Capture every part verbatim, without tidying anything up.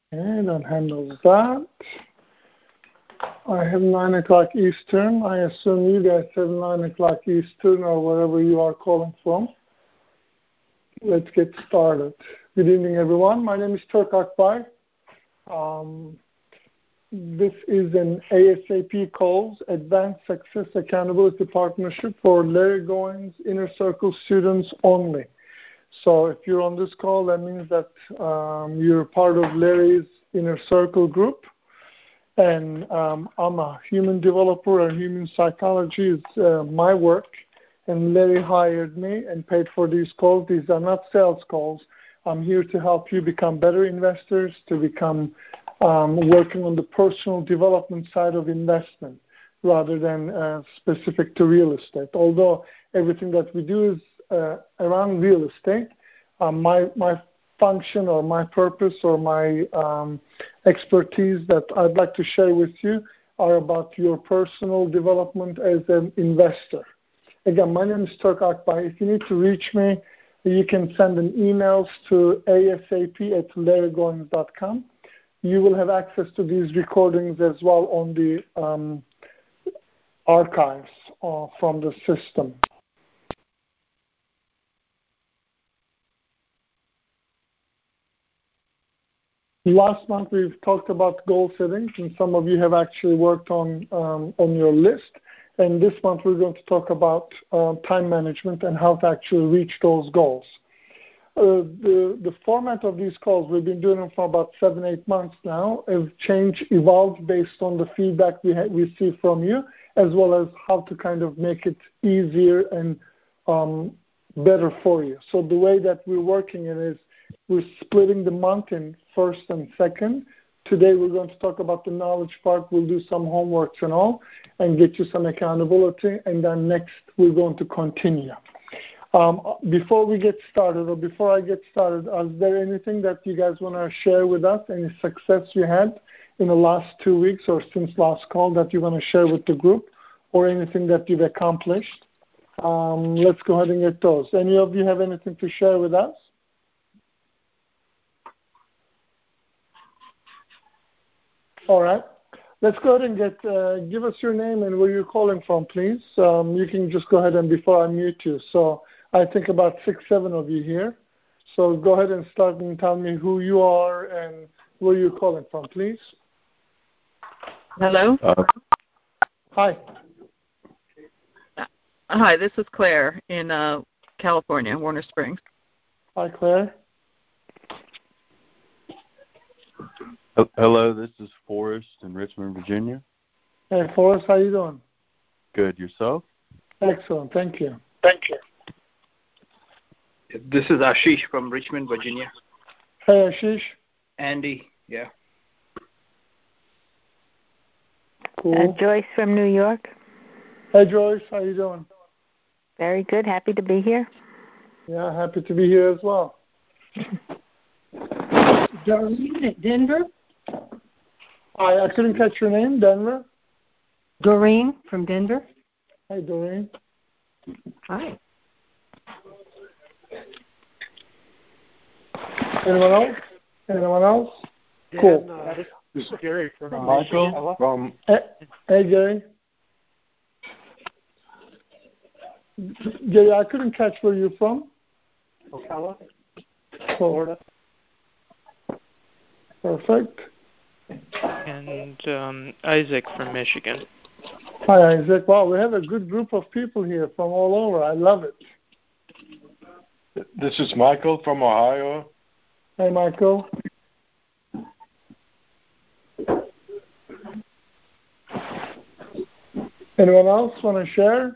Okay, that handles that. I have nine o'clock Eastern. I assume you guys have nine o'clock Eastern or wherever you are calling from. Let's get started. Good evening, everyone. My name is Turk Akbay. Um, this is an ASAP Calls Advanced Success Accountability Partnership for Larry Goins Inner Circle students only. So if you're on this call, that means that um, you're part of Larry's Inner Circle group. And um, I'm a human developer and human psychology is uh, my work. And Larry hired me and paid for these calls. These are not sales calls. I'm here to help you become better investors, to become um, working on the personal development side of investment rather than uh, specific to real estate. Although everything that we do is uh, around real estate, um, my my function or my purpose or my um, expertise that I'd like to share with you are about your personal development as an investor. Again, my name is Turk Akbay. If you need to reach me, you can send an email to asap at larrygoins dot com. You will have access to these recordings as well on the um, archives uh, from the system. Last month we've talked about goal settings, and some of you have actually worked on um, on your list. And this month we're going to talk about uh, time management and how to actually reach those goals. Uh, the, the format of these calls, we've been doing them for about seven, eight months now, have changed, evolved based on the feedback we ha- receive from you, as well as how to kind of make it easier and um, better for you. So the way that we're working it is we're splitting the month in first and second. Today we're going to talk about the knowledge part. We'll do some homeworks and all and get you some accountability. And then next we're going to continue. Um, before we get started, or before I get started, is there anything that you guys want to share with us? Any success you had in the last two weeks or since last call that you want to share with the group, or anything that you've accomplished? Um, let's go ahead and get those. Any of you have anything to share with us? All right. Let's go ahead and get, uh, give us your name and where you're calling from, please. Um, you can just go ahead and before I mute you. So I think about six, seven of you here. So go ahead and start and tell me who you are and where you're calling from, please. Hello. Uh, Hi. Hi, this is Claire in uh, California, Warner Springs. Hi, Claire. Hello, this is Forrest in Richmond, Virginia. Hey, Forrest, how you doing? Good. Yourself? Excellent. Thank you. Thank you. This is Ashish from Richmond, Virginia. Hey, Ashish. Andy, yeah. Cool. Uh, Joyce from New York. Hey, Joyce, how you doing? Very good. Happy to be here. Yeah, happy to be here as well. Doreen at Denver. I, I couldn't catch your name, Denver. Doreen from Denver. Hi, Doreen. Hi. Anyone else? Anyone else? Dan, Cool. Uh, this is Gary from uh, Michael from. Hey, hey, Gary. Gary, I couldn't catch where you're from. Ocala, Cool. Florida. Perfect. And um, Isaac from Michigan. Hi, Isaac. Wow, we have a good group of people here from all over. I love it. This is Michael from Ohio. Hey, Michael. Anyone else want to share?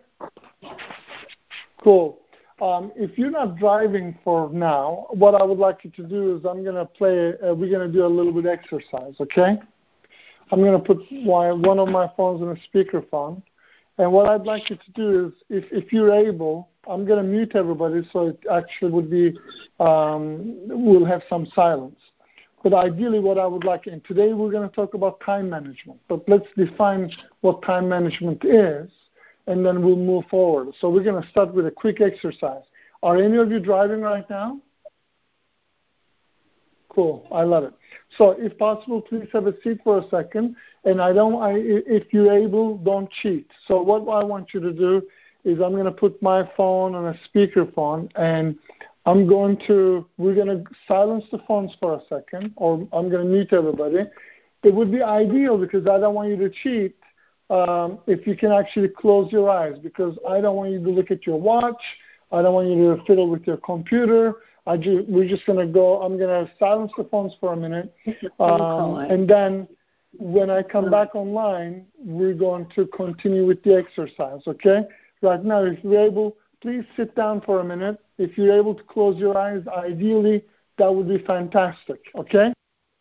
Cool. Um, if you're not driving for now, what I would like you to do is I'm going to play, uh, we're going to do a little bit of exercise, okay? I'm going to put my, one of my phones on a speakerphone. And what I'd like you to do is, if, if you're able, I'm going to mute everybody so it actually would be, um, we'll have some silence. But ideally what I would like, and today we're going to talk about time management, but let's define what time management is, and then we'll move forward. So we're going to start with a quick exercise. Are any of you driving right now? Cool. I love it. So if possible, please have a seat for a second. And I don't, I, if you're able, don't cheat. So what I want you to do is I'm going to put my phone on a speakerphone, and I'm going to, we're going to silence the phones for a second, or I'm going to mute everybody. It would be ideal, because I don't want you to cheat, um, if you can actually close your eyes, because I don't want you to look at your watch. I don't want you to fiddle with your computer. I ju- we're just going to go, I'm going to silence the phones for a minute. Um, and then when I come back online, we're going to continue with the exercise, okay? Right now, if you're able, please sit down for a minute. If you're able to close your eyes, ideally, that would be fantastic, okay?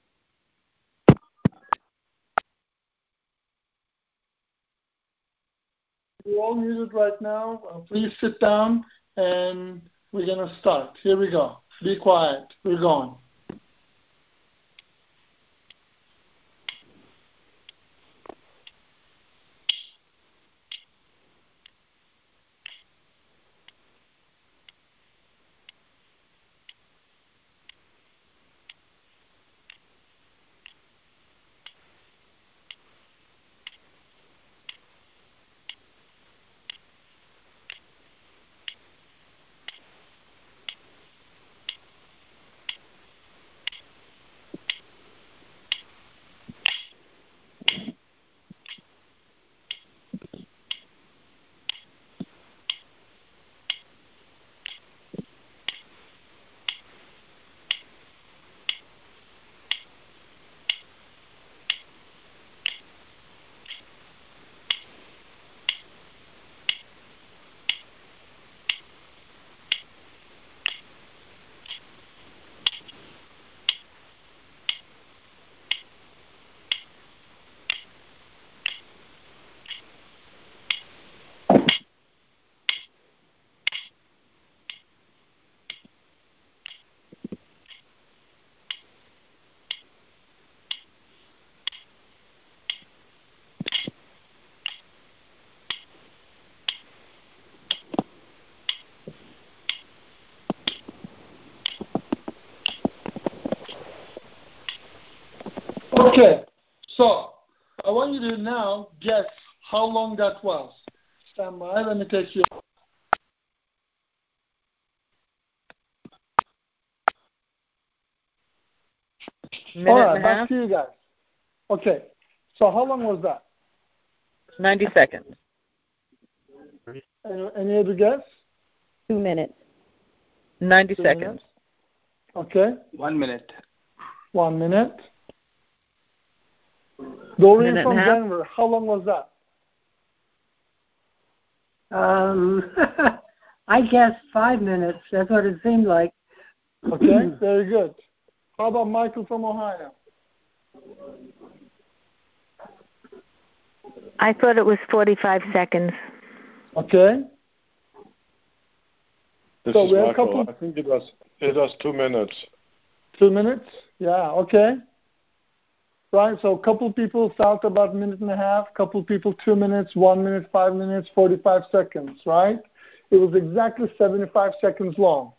You're all muted right now. Uh, please sit down, and we're going to start. Here we go. Be quiet. We're going. Okay, so I want you to now guess how long that was. Stand by, let me take you. Minute All right, and a back half, to you guys. Okay, so how long was that? ninety seconds. Any, any other guess? Two minutes. ninety Two seconds. minutes. Okay, One minute. one minute. Doreen Minute from and a half. Denver, how long was that? Um, I guess five minutes. That's what it seemed like. Okay, very good. How about Michael from Ohio? I thought it was forty-five seconds. Okay. This So is we have a Michael. couple- I think it was it was two minutes. Two minutes? Yeah, okay. Right, so a couple people felt about a minute and a half, a couple people two minutes, one minute, five minutes, forty-five seconds, right? It was exactly seventy-five seconds long.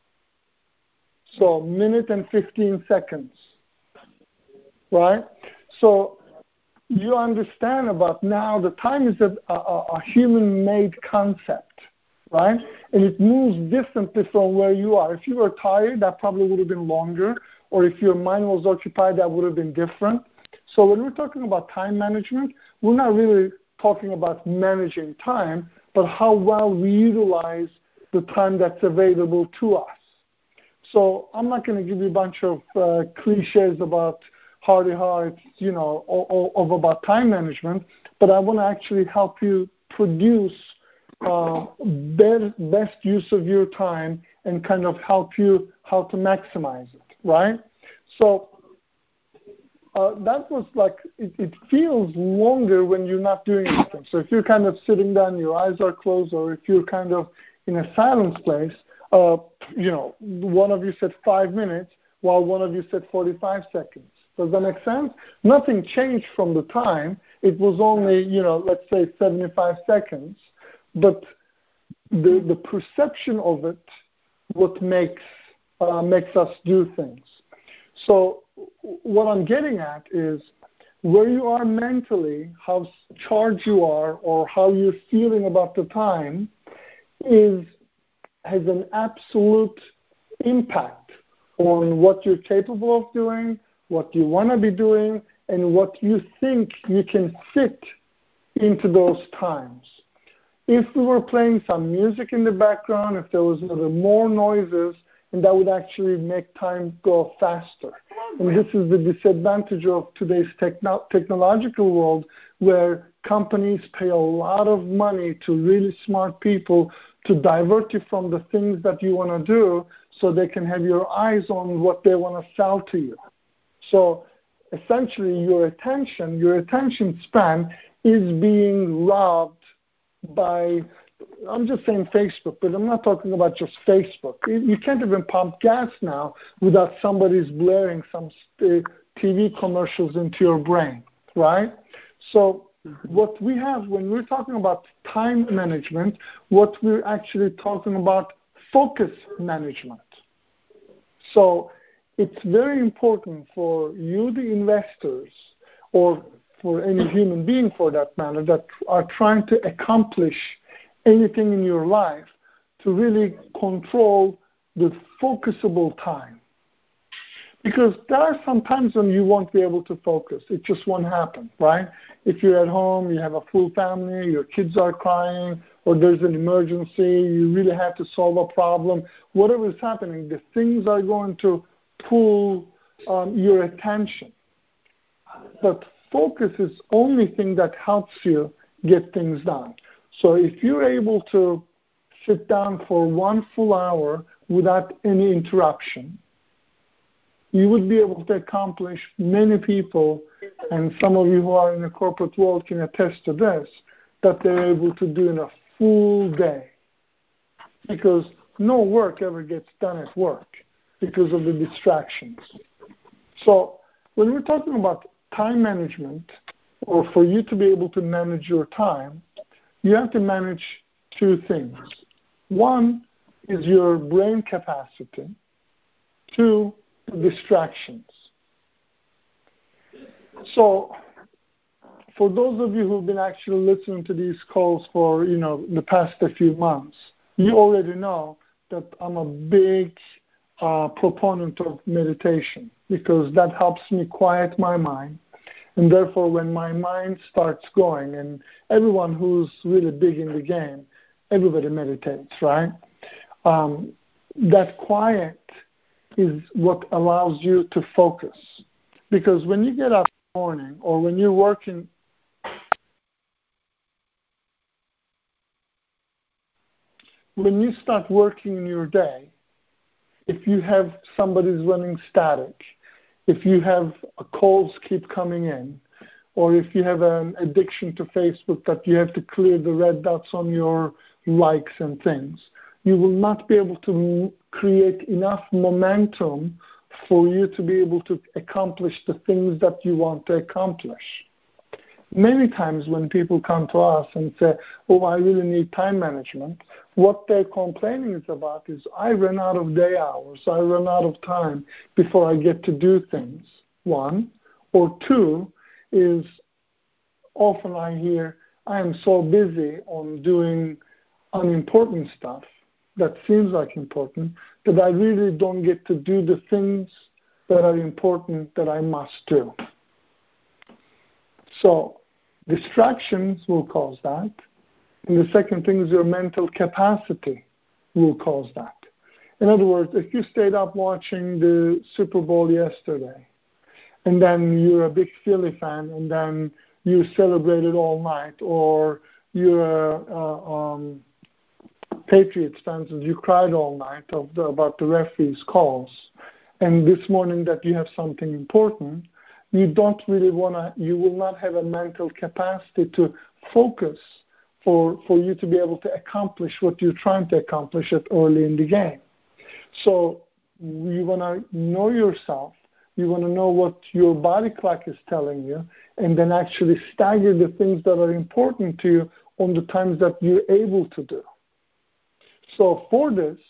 So minute and fifteen seconds, right? So you understand about now the time is a, a, a human-made concept, right? And it moves differently from where you are. If you were tired, that probably would have been longer, or if your mind was occupied, that would have been different. So when we're talking about time management, we're not really talking about managing time, but how well we utilize the time that's available to us. So I'm not going to give you a bunch of uh, cliches about hardy hearts, you know, or, or, of about time management, but I want to actually help you produce uh, best, best use of your time and kind of help you how to maximize it, right? So uh, that was like, it, it feels longer when you're not doing anything. So if you're kind of sitting down, your eyes are closed, or if you're kind of in a silence place, uh, you know, one of you said five minutes while one of you said forty-five seconds. Does that make sense? Nothing changed from the time. It was only, you know, let's say seventy-five seconds. But the the perception of it, what makes uh, makes us do things. So what I'm getting at is where you are mentally, how charged you are, or how you're feeling about the time is has an absolute impact on what you're capable of doing, what you want to be doing, and what you think you can fit into those times. If we were playing some music in the background, if there was more noises, and that would actually make time go faster. And this is the disadvantage of today's techno- technological world, where companies pay a lot of money to really smart people to divert you from the things that you want to do so they can have your eyes on what they want to sell to you. So essentially your attention, your attention span is being robbed by, I'm just saying Facebook, but I'm not talking about just Facebook. You can't even pump gas now without somebody's blaring some T V commercials into your brain, right? So what we have when we're talking about time management, what we're actually talking about focus management. So it's very important for you, the investors, or for any human being for that matter, that are trying to accomplish anything in your life, to really control the focusable time. Because there are some times when you won't be able to focus. It just won't happen, right? If you're at home, you have a full family, your kids are crying, or there's an emergency, you really have to solve a problem. Whatever is happening, the things are going to pull um, your attention. But focus is the only thing that helps you get things done. So if you're able to sit down for one full hour without any interruption, you would be able to accomplish many people, and some of you who are in the corporate world can attest to this, that they're able to do in a full day. Because no work ever gets done at work because of the distractions. So when we're talking about time management, or for you to be able to manage your time, you have to manage two things. One is your brain capacity. Two, distractions. So for those of you who've been actually listening to these calls for, you know, the past a few months, you already know that I'm a big uh, proponent of meditation, because that helps me quiet my mind. And therefore, when my mind starts going, and everyone who's really big in the game, everybody meditates, right? Um, that quiet is what allows you to focus. Because when you get up in the morning, or when you're working, when you start working in your day, if you have somebody's running static, if you have calls keep coming in, or if you have an addiction to Facebook that you have to clear the red dots on your likes and things, you will not be able to create enough momentum for you to be able to accomplish the things that you want to accomplish. Many times when people come to us and say, oh, I really need time management, what they're complaining is about is, I run out of day hours, I run out of time before I get to do things, one. Or two is, often I hear, I am so busy on doing unimportant stuff that seems like important, that I really don't get to do the things that are important that I must do. So distractions will cause that. And the second thing is your mental capacity will cause that. In other words, if you stayed up watching the Super Bowl yesterday, and then you're a big Philly fan, and then you celebrated all night, or you're a, a um, Patriots fans and you cried all night of the, about the referee's calls, and this morning that you have something important, you don't really want to, you will not have a mental capacity to focus for, for you to be able to accomplish what you're trying to accomplish at early in the game. So you want to know yourself, you want to know what your body clock is telling you, and then actually stagger the things that are important to you on the times that you're able to do. So for this,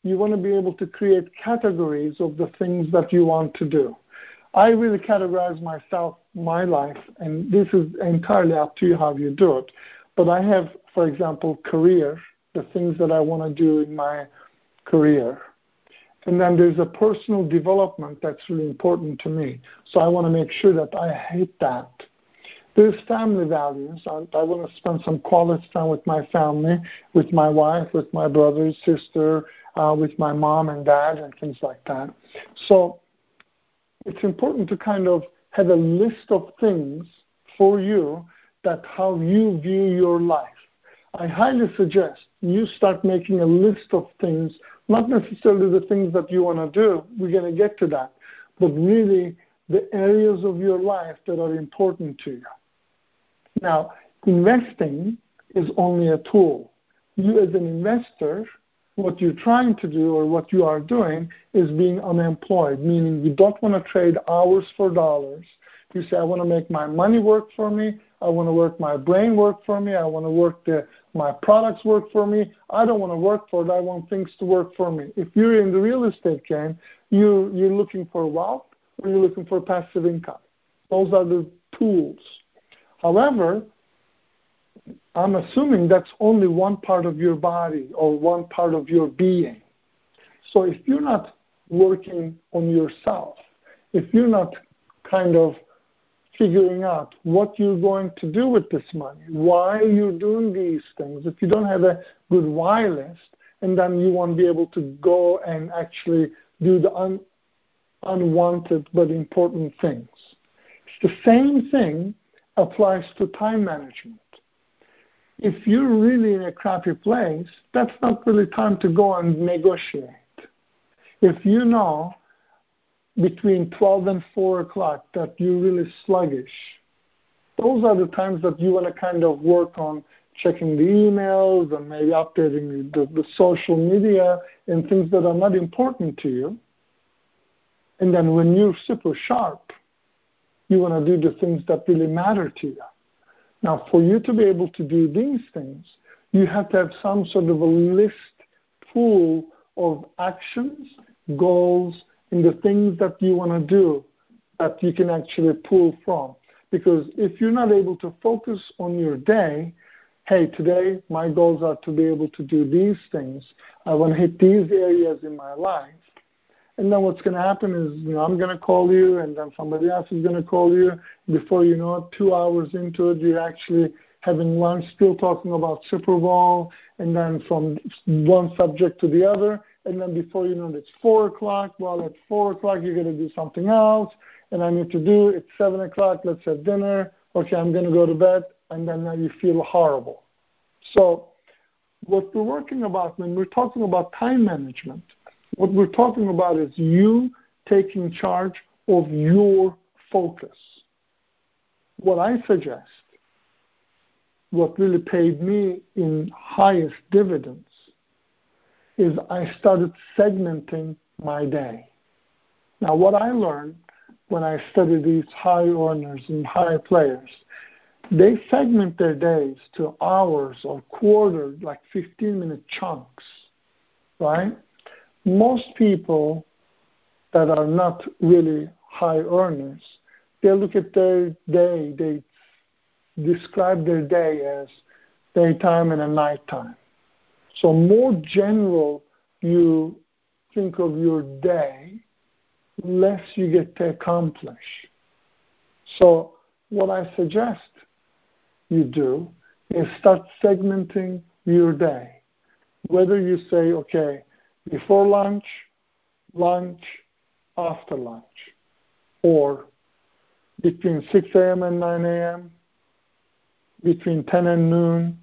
you want to be able to create categories of the things that you want to do. I really categorize myself, my life, and this is entirely up to you how you do it. But I have, for example, career, the things that I want to do in my career. And then there's a personal development that's really important to me. So I want to make sure that I hit that. There's family values. I, I want to spend some quality time with my family, with my wife, with my brother, sister, uh, with my mom and dad, and things like that. So it's important to kind of have a list of things for you that how you view your life. I highly suggest you start making a list of things, not necessarily the things that you want to do. We're going to get to that. But really the areas of your life that are important to you. Now, investing is only a tool. You as an investor, what you're trying to do or what you are doing is being unemployed, meaning you don't want to trade hours for dollars. You say, I want to make my money work for me. I want to work my brain work for me. I want to work the, my products work for me. I don't want to work for it. I want things to work for me. If you're in the real estate game, you, you're looking for wealth or you're looking for passive income. Those are the tools. However, I'm assuming that's only one part of your body or one part of your being. So if you're not working on yourself, if you're not kind of figuring out what you're going to do with this money, why you're doing these things, if you don't have a good why list, and then you won't be able to go and actually do the un- unwanted but important things. It's the same thing applies to time management. If you're really in a crappy place, that's not really time to go and negotiate. If you know between twelve and four o'clock that you're really sluggish, those are the times that you want to kind of work on checking the emails and maybe updating the, the social media and things that are not important to you. And then when you're super sharp, you want to do the things that really matter to you. Now, for you to be able to do these things, you have to have some sort of a list, pool of actions, goals, and the things that you want to do that you can actually pull from. Because if you're not able to focus on your day, hey, today my goals are to be able to do these things. I want to hit these areas in my life. And then what's going to happen is, you know, I'm going to call you, and then somebody else is going to call you. Before you know it, two hours into it, you're actually having lunch, still talking about Super Bowl, and then from one subject to the other. And then before you know it, it's four o'clock. Well, at four o'clock, you're going to do something else. And I need to do, it's seven o'clock, let's have dinner. Okay, I'm going to go to bed. And then now you feel horrible. So what we're working about when we're talking about time management, what we're talking about is you taking charge of your focus. What I suggest, what really paid me in highest dividends, is I started segmenting my day. Now, what I learned when I studied these high earners and high players, they segment their days to hours or quarters, like fifteen-minute chunks, right? Most people that are not really high earners, they look at their day, they describe their day as daytime and a nighttime. So more general you think of your day, less you get to accomplish. So what I suggest you do is start segmenting your day. Whether you say, okay, before lunch, lunch, after lunch, or between six a.m. and nine a.m., between ten and noon,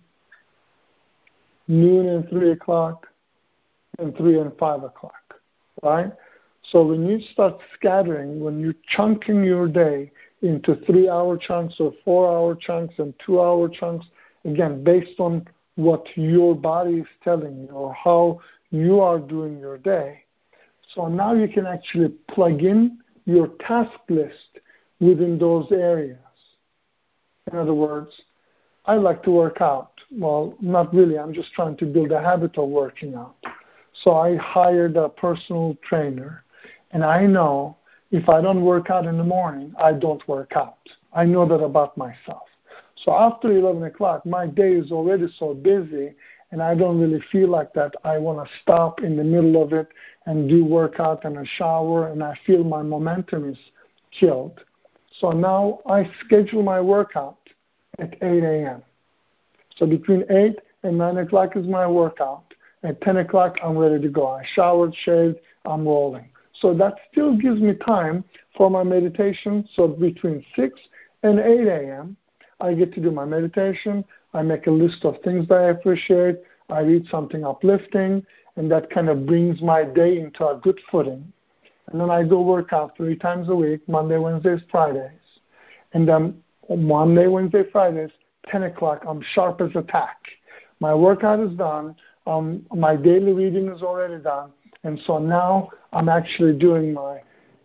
noon and three o'clock, and three and five o'clock, right? So when you start scattering, when you're chunking your day into three-hour chunks or four-hour chunks and two-hour chunks, again, based on what your body is telling you or how you are doing your day. So now you can actually plug in your task list within those areas. In other words, I like to work out. Well, not really. I'm just trying to build a habit of working out. So I hired a personal trainer, and I know if I don't work out in the morning, I don't work out. I know that about myself. So after eleven o'clock, my day is already so busy, and I don't really feel like that. I want to stop in the middle of it and do workout and a shower, and I feel my momentum is killed. So now I schedule my workout at eight a.m. So between eight and nine o'clock is my workout. At ten o'clock, I'm ready to go. I showered, shaved, I'm rolling. So that still gives me time for my meditation. So between six and eight a.m., I get to do my meditation. I make a list of things that I appreciate. I read something uplifting, and that kind of brings my day into a good footing. And then I go work out three times a week, Monday, Wednesdays, Fridays. And then on Monday, Wednesday, Fridays, ten o'clock, I'm sharp as a tack. My workout is done. Um, my daily reading is already done. And so now I'm actually doing my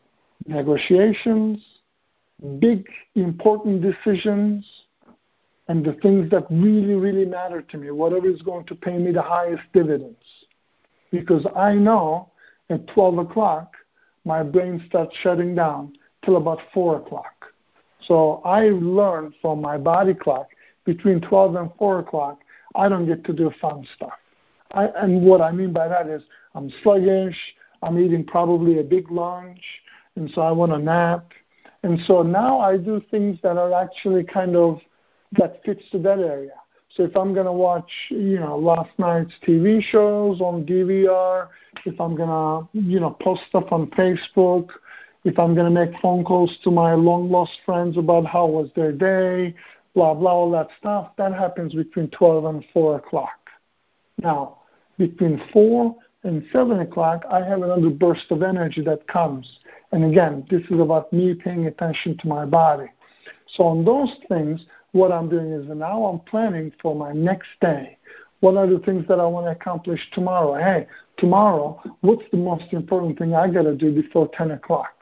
negotiations, big, important decisions, and the things that really, really matter to me, whatever is going to pay me the highest dividends. Because I know at twelve o'clock, my brain starts shutting down till about four o'clock. So I learned from my body clock, between twelve and four o'clock, I don't get to do fun stuff. I, and what I mean by that is I'm sluggish, I'm eating probably a big lunch, and so I want a nap. And so now I do things that are actually kind of, that fits to that area. So if I'm going to watch, you know, last night's T V shows on D V R, if I'm going to, you know, post stuff on Facebook, if I'm going to make phone calls to my long-lost friends about how was their day, blah, blah, all that stuff, that happens between twelve and four o'clock. Now, between four and seven o'clock, I have another burst of energy that comes. And again, this is about me paying attention to my body. So on those things, what I'm doing is now I'm planning for my next day. What are the things that I want to accomplish tomorrow? Hey, tomorrow, what's the most important thing I got to do before ten o'clock?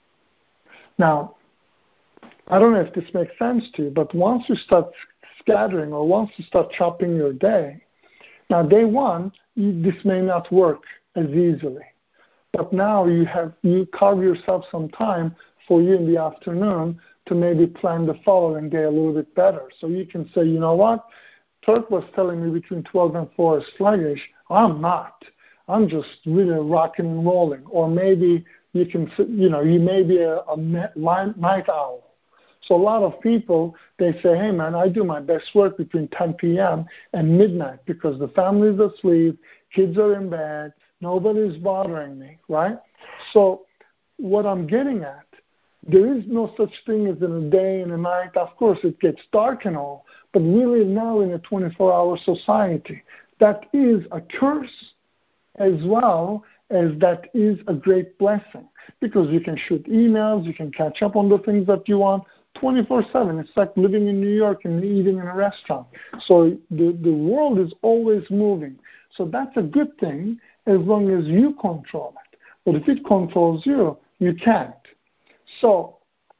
Now, I don't know if this makes sense to you, but once you start scattering or once you start chopping your day, now day one, you, this may not work as easily. But now you have you carve yourself some time for you in the afternoon to maybe plan the following day a little bit better. So you can say, you know what, Turk was telling me between twelve and four is sluggish. I'm not. I'm just really rocking and rolling. Or maybe you can, you know, you may be a, a night owl. So a lot of people, they say, hey, man, I do my best work between ten p.m. and midnight because the family's asleep, kids are in bed, nobody's bothering me, right? So what I'm getting at, there is no such thing as in a day and a night. Of course, it gets dark and all, but really now in a twenty-four hour society, that is a curse as well as that is a great blessing because you can shoot emails, you can catch up on the things that you want twenty-four seven. It's like living in New York and eating in a restaurant. So the, the world is always moving. So that's a good thing as long as you control it. But if it controls you, you can't. So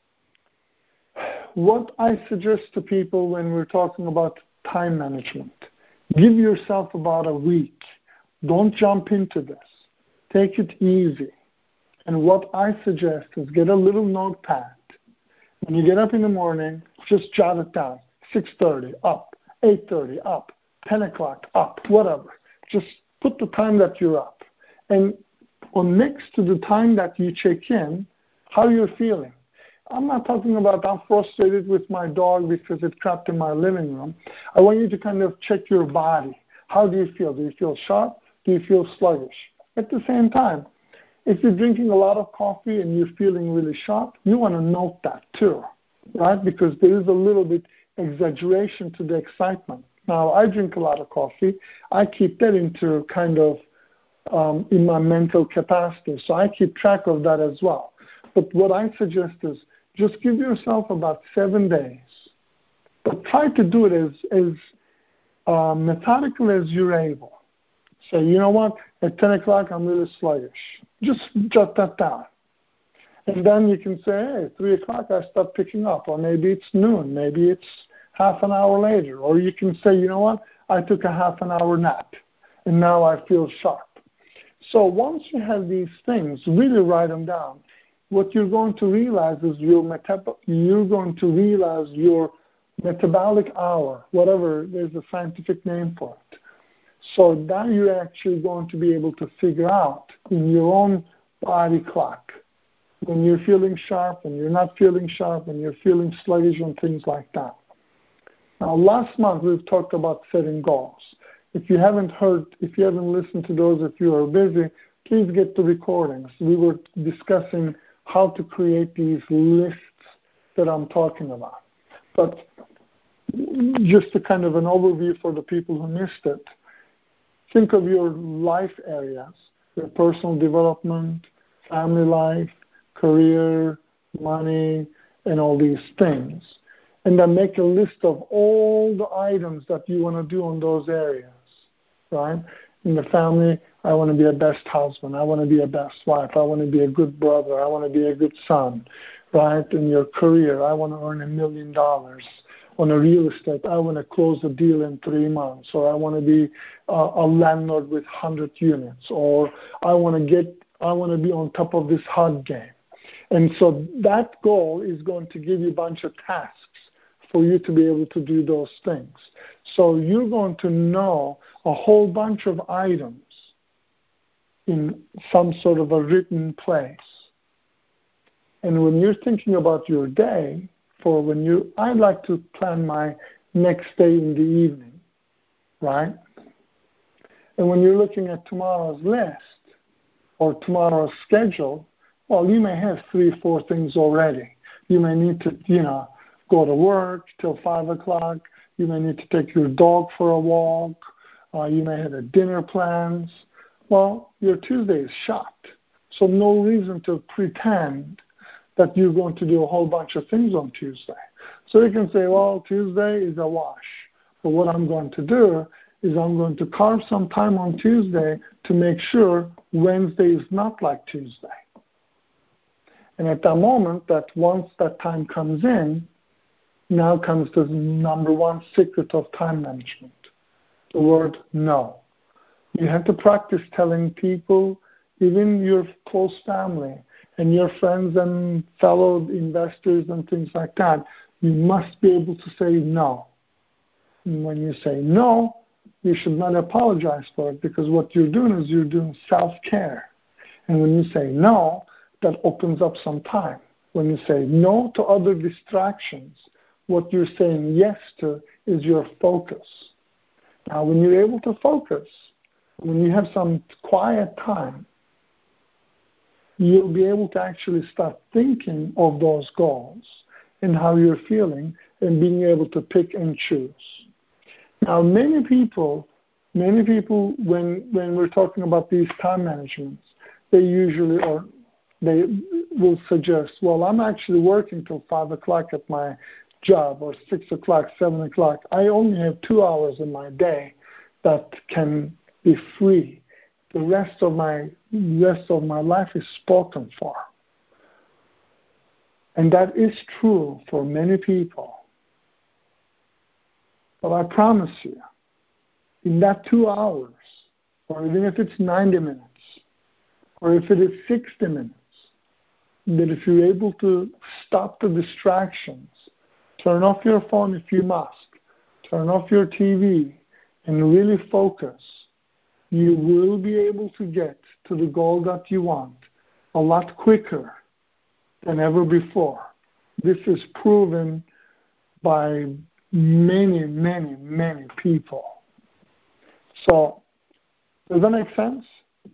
what I suggest to people when we're talking about time management, give yourself about a week. Don't jump into this. Take it easy. And what I suggest is get a little notepad. When you get up in the morning, just jot it down. six thirty, up. eight thirty, up. ten o'clock, up. Whatever. Just put the time that you're up. And on next to the time that you check in, how you're feeling. I'm not talking about I'm frustrated with my dog because it crapped in my living room. I want you to kind of check your body. How do you feel? Do you feel sharp? Do you feel sluggish? At the same time, if you're drinking a lot of coffee and you're feeling really sharp, you want to note that too, right? Because there is a little bit exaggeration to the excitement. Now, I drink a lot of coffee. I keep that into kind of um, in my mental capacity. So I keep track of that as well. But what I suggest is just give yourself about seven days. But try to do it as, as uh, methodical as you're able. Say, you know what, at ten o'clock I'm really sluggish. Just jot that down. And then you can say, hey, at three o'clock I start picking up. Or maybe it's noon. Maybe it's half an hour later. Or you can say, you know what, I took a half an hour nap. And now I feel sharp. So once you have these things, really write them down. What you're going to realize is your metab- you're going to realize your metabolic hour, whatever, there's a scientific name for it. So now you're actually going to be able to figure out in your own body clock when you're feeling sharp, when you're not feeling sharp, when you're feeling sluggish and things like that. Now, last month we've talked about setting goals. If you haven't heard, if you haven't listened to those, if you are busy, please get the recordings. We were discussing how to create these lists that I'm talking about. But just a kind of an overview for the people who missed it, think of your life areas, your personal development, family life, career, money, and all these things. And then make a list of all the items that you want to do in those areas, right? In the family, I want to be a best husband. I want to be a best wife. I want to be a good brother. I want to be a good son, right? In your career, I want to earn a million dollars. On a real estate, I want to close a deal in three months, or I want to be uh, a landlord with one hundred units, or I want to get, I want to be on top of this hard game. And so that goal is going to give you a bunch of tasks for you to be able to do those things. So you're going to know a whole bunch of items in some sort of a written place. And when you're thinking about your day, for when you, I like to plan my next day in the evening, right? And when you're looking at tomorrow's list or tomorrow's schedule, well, you may have three, four things already. You may need to, you know, go to work till five o'clock. You may need to take your dog for a walk. Uh, you may have a dinner plans. Well, your Tuesday is shot. So no reason to pretend that you're going to do a whole bunch of things on Tuesday. So you can say, well, Tuesday is a wash. But what I'm going to do is I'm going to carve some time on Tuesday to make sure Wednesday is not like Tuesday. And at that moment, that once that time comes in, now comes the number one secret of time management, the word no. You have to practice telling people, even your close family, and your friends and fellow investors and things like that, you must be able to say no. And when you say no, you should not apologize for it, because what you're doing is you're doing self-care. And when you say no, that opens up some time. When you say no to other distractions, what you're saying yes to is your focus. Now, when you're able to focus, when you have some quiet time, you'll be able to actually start thinking of those goals and how you're feeling and being able to pick and choose. Now, many people, many people, when when we're talking about these time managements, they usually or they will suggest, well, I'm actually working till five o'clock at my job, or six o'clock, seven o'clock. I only have two hours in my day that can be free. The rest of my rest of my life is spoken for. And that is true for many people. But I promise you, in that two hours, or even if it's ninety minutes, or if it is sixty minutes, that if you're able to stop the distractions, turn off your phone if you must, turn off your T V, and really focus, you will be able to get to the goal that you want a lot quicker than ever before. This is proven by many, many, many people. So, does that make sense?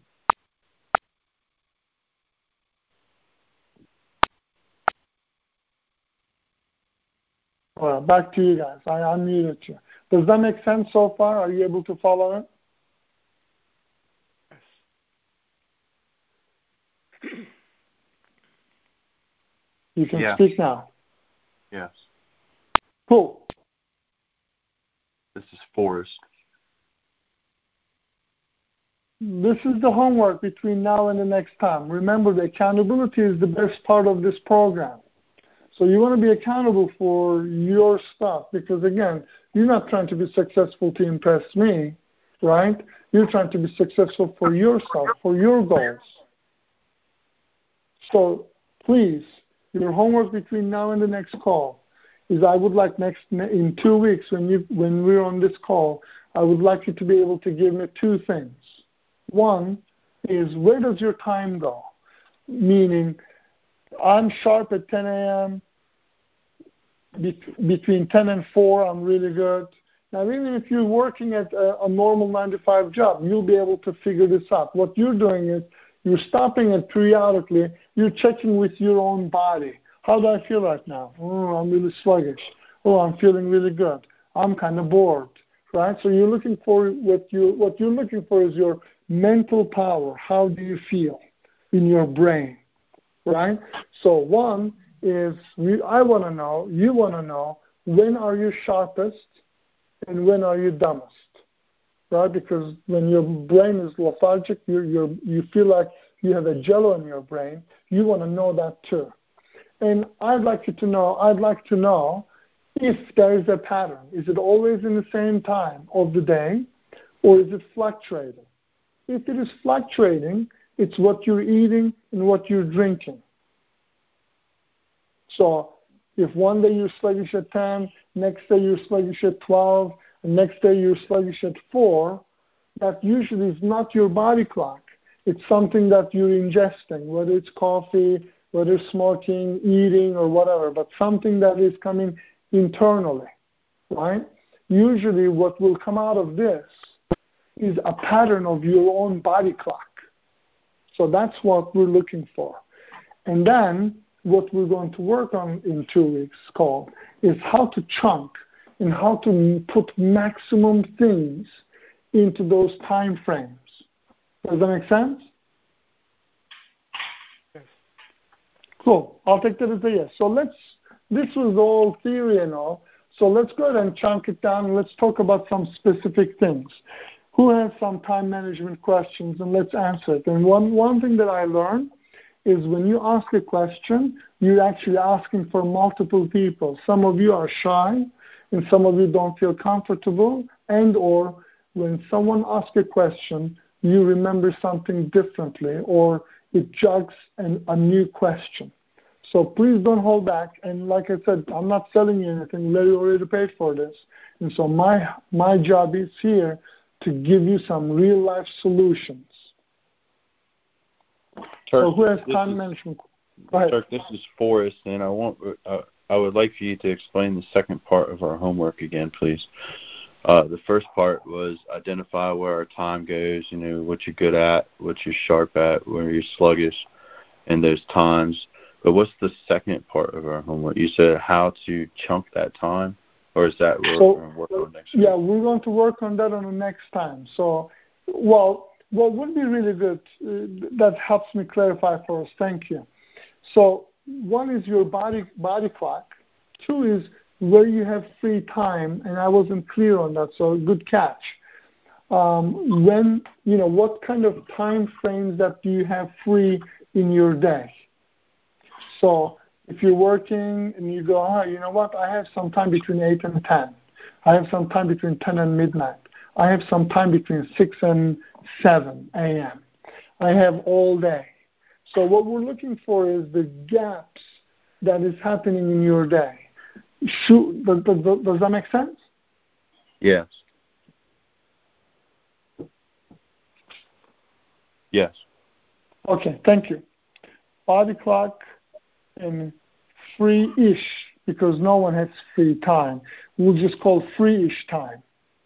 Well, back to you guys. I unmuted you. Does that make sense so far? Are you able to follow it? You can yeah. speak now. Yes. Cool. This is Forrest. This is the homework between now and the next time. Remember, the accountability is the best part of this program. So you want to be accountable for your stuff, because, again, you're not trying to be successful to impress me. right? You're trying to be successful for yourself, for your goals. So please, your homework between now and the next call is I would like next in two weeks when you when we're on this call, I would like you to be able to give me two things. One is, where does your time go? Meaning, I'm sharp at ten a.m. Be- between ten and four, I'm really good. Now, even if you're working at a, a normal nine to five job, you'll be able to figure this out. What you're doing is you're stopping it periodically. You're checking with your own body. How do I feel right now? Oh, I'm really sluggish. Oh, I'm feeling really good. I'm kind of bored, right? So you're looking for what you what you're looking for is your mental power. How do you feel in your brain, right? So one is we, I want to know, you want to know, when are you sharpest and when are you dumbest, right? Because when your brain is lethargic, you you you feel like you have a jello in your brain. You want to know that too. And I'd like you to know, I'd like to know if there is a pattern. Is it always in the same time of the day, or is it fluctuating? If it is fluctuating, it's what you're eating and what you're drinking. So if one day you're sluggish at ten, next day you're sluggish at twelve, and next day you're sluggish at four, that usually is not your body clock. It's something that you're ingesting, whether it's coffee, whether it's smoking, eating, or whatever, but something that is coming internally, right? Usually what will come out of this is a pattern of your own body clock. So that's what we're looking for. And then what we're going to work on in two weeks called is how to chunk and how to put maximum things into those time frames. Does that make sense? Yes. Cool. I'll take that as a yes. So let's, this was all theory and all. So let's go ahead and chunk it down and let's talk about some specific things. Who has some time management questions, and let's answer it. And one, one thing that I learned is when you ask a question, you're actually asking for multiple people. Some of you are shy, and some of you don't feel comfortable, and or when someone asks a question, you remember something differently, or it jogs an, a new question. So please don't hold back. And like I said, I'm not selling you anything. Larry already paid for this. And so my my job is here to give you some real-life solutions. Turk, so who has time is, management? Go ahead. Turk, this is Forrest, and I want uh, I would like for you to explain the second part of our homework again, please. Uh, the first part was identify where our time goes, you know, what you're good at, what you're sharp at, where you're sluggish, and those times. But what's the second part of our homework? You said how to chunk that time, or is that what so, we're going to work on next week? Yeah, we're going to work on that on the next time. So, well, what would be really good, uh, that helps me clarify for us. Thank you. So one is your body body clock. Two is where you have free time, and I wasn't clear on that, so good catch. Um, when, you know, what kind of time frames that do you have free in your day? So if you're working and you go, oh, you know what, I have some time between eight and ten. I have some time between ten and midnight. I have some time between six and seven a.m. I have all day. So what we're looking for is the gaps that is happening in your day. Shoot, does, does, does that make sense? Yes. Yes. Okay, thank you. Body clock and free-ish, because no one has free time. We'll just call free-ish time.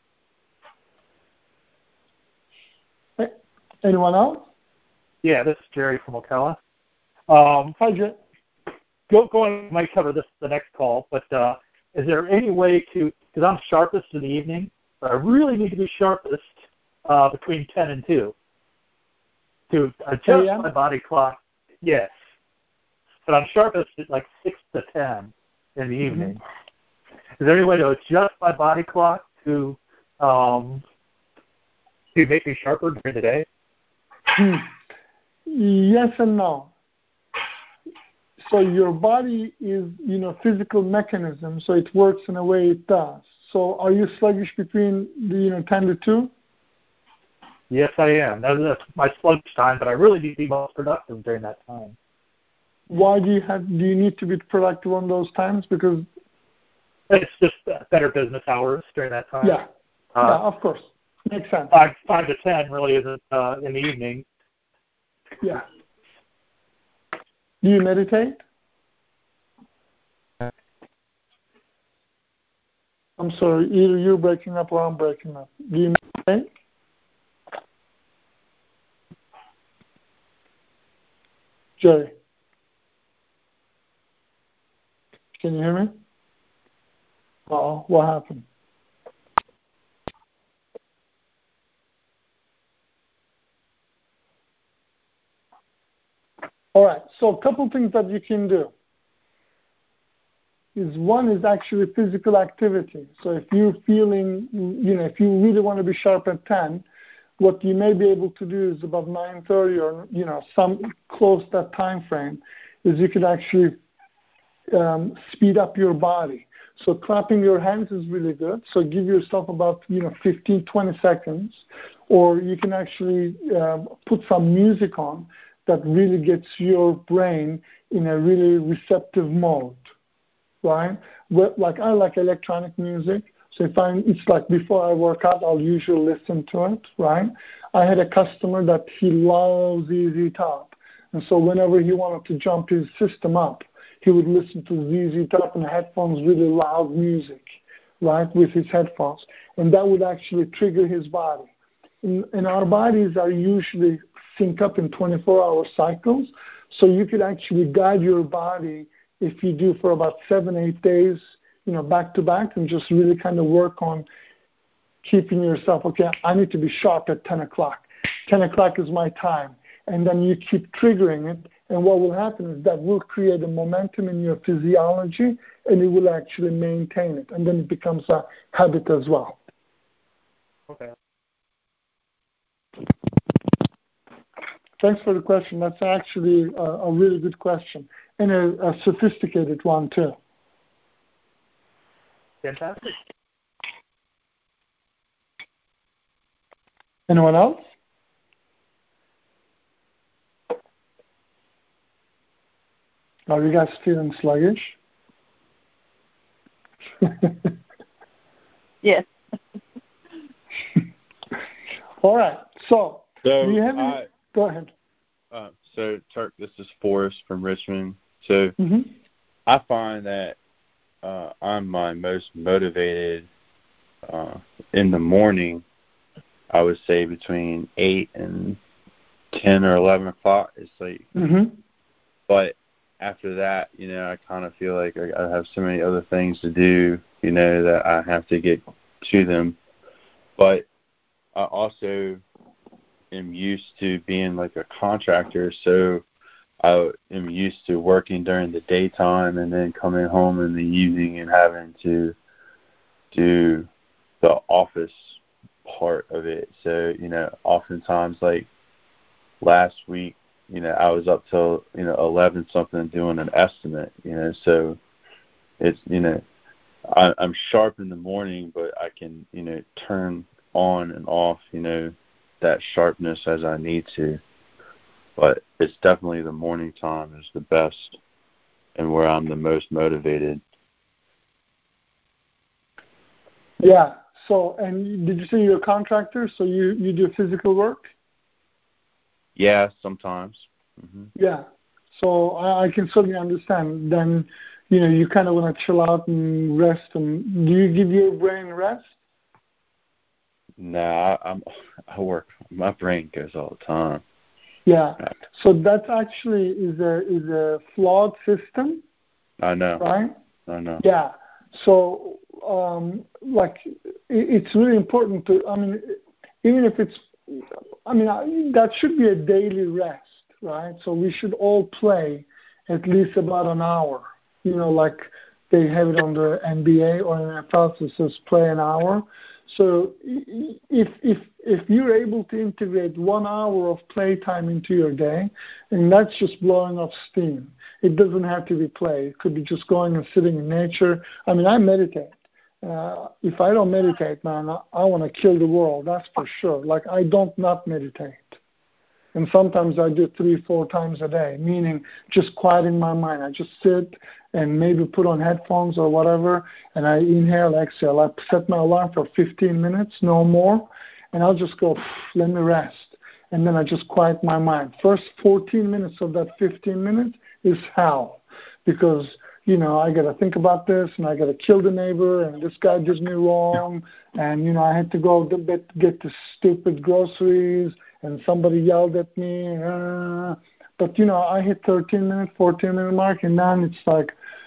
Anyone else? Yeah, this is Jerry from Ocala. Um, Hi, Jerry. Go, go on, might cover this the next call, but uh, is there any way to, because I'm sharpest in the evening, but I really need to be sharpest uh, between ten and two to adjust A M? my body clock. Yes. But I'm sharpest at like six to ten in the evening. Mm-hmm. Is there any way to adjust my body clock to um, to make me sharper during the day? Hmm. Yes and no. So your body is, you know, physical mechanism, so it works in a way it does. So are you sluggish between, the, you know, ten to two? Yes, I am. That is my sluggish time, but I really need to be most productive during that time. Why do you have? Do you need to be productive on those times? Because it's just better business hours during that time. Yeah, uh, yeah, of course, makes sense. Five, five to ten really isn't uh, in the evening. Yeah. Do you meditate? I'm sorry, either you're breaking up or I'm breaking up. Do you meditate? Jerry, can you hear me? Oh, what happened? All right, so a couple things that you can do is one is actually physical activity. So if you're feeling, you know, if you really want to be sharp at ten, what you may be able to do is about nine thirty or, you know, some close that time frame, is you could actually um, speed up your body. So clapping your hands is really good. So give yourself about, you know, fifteen, twenty seconds. Or you can actually um, put some music on that really gets your brain in a really receptive mode, right? Well, like I like electronic music. So if I'm, it's like before I work out, I'll usually listen to it, right? I had a customer that he loves Z Z Top. And so whenever he wanted to jump his system up, he would listen to Z Z Top and headphones, really loud music, right, with his headphones. And that would actually trigger his body. And, and our bodies are usually sync up in twenty-four hour cycles. So you could actually guide your body if you do for about seven, eight days, you know, back to back, and just really kind of work on keeping yourself, okay, I need to be sharp at ten o'clock. ten o'clock is my time. And then you keep triggering it. And what will happen is that will create a momentum in your physiology, and it will actually maintain it. And then it becomes a habit as well. Okay. Thanks for the question. That's actually a, a really good question, and a, a sophisticated one, too. Fantastic. Anyone else? Are you guys feeling sluggish? Yes. All right. So, so do you have any, I, go ahead. Uh, so, Turk, this is Forrest from Richmond. So, mm-hmm. I find that uh, I'm my most motivated uh, in the morning. I would say between eight and ten or eleven o'clock. It's like, mm-hmm. but after that, you know, I kind of feel like I have so many other things to do, you know, that I have to get to them. But I also am used to being like a contractor, so I am used to working during the daytime and then coming home in the evening and having to do the office part of it. So, you know, oftentimes, like last week, you know, I was up till, you know, eleven something doing an estimate, you know, so it's, you know, I, I'm sharp in the morning, but I can, you know, turn on and off, you know, that sharpness as I need to. But it's definitely the morning time is the best and where I'm the most motivated. Yeah. So, and did you say you're a contractor? So you, you do physical work? Yeah, sometimes. Mm-hmm. Yeah. So I, I can certainly understand. Then, you know, you kind of want to chill out and rest. And do you give your brain rest? No, nah, I'm. I work. My brain goes all the time. Yeah. So that actually is a is a flawed system. I know. Right. I know. Yeah. So, um, like, it, it's really important to. I mean, even if it's. I mean, that should be a daily rest, right? So we should all play at least about an hour. You know, like they have it on the N B A or N F L, so it says play an hour. So if if if you're able to integrate one hour of playtime into your day, and that's just blowing off steam. It doesn't have to be play. It could be just going and sitting in nature. I mean, I meditate. uh, if I don't meditate, man, I, I want to kill the world. That's for sure. Like, I don't not meditate. And sometimes I do three, four times a day, meaning just quieting my mind. I just sit and maybe put on headphones or whatever, and I inhale, exhale. I set my alarm for fifteen minutes, no more, and I'll just go, let me rest. And then I just quiet my mind. First fourteen minutes of that fifteen minutes is hell, because, you know, I got to think about this, and I got to kill the neighbor, and this guy did me wrong, and, you know, I had to go get, get the stupid groceries, and somebody yelled at me. Uh, but, you know, I hit thirteen minute, fourteen minute mark, and then it's like,